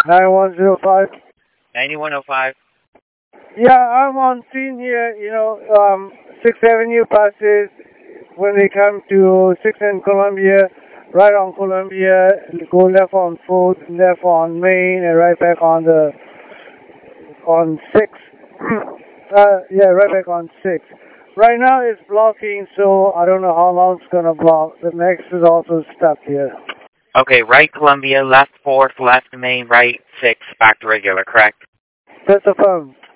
9105. 9105. Yeah, I'm on scene here, 6th Avenue passes when they come to 6th and Columbia, right on Columbia, go left on 4th, left on Main, and right back on 6th. Yeah, right back on 6th. Right now it's blocking, so I don't know how long it's going to block. The next is also stuck here. Okay, right Columbia, left 4th, left Main, right 6, back to regular, correct? That's the phone.